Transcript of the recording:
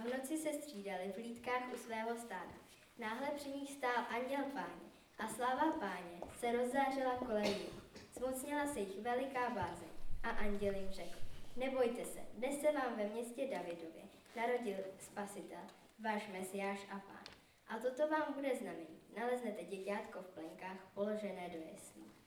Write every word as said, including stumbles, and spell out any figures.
v noci se střídali v hlídkách u svého stáda. Náhle při nich stál anděl Páně a sláva Páně se rozzářila kolem nich. Zmocnila se jich veliká bázeň a anděl jim řekl: Nebojte se, dnes se vám ve městě Davidově narodil Spasitel, váš Mesiáš a Pán. A toto vám bude znamení. Naleznete děťátko v plenkách položené do jeslí.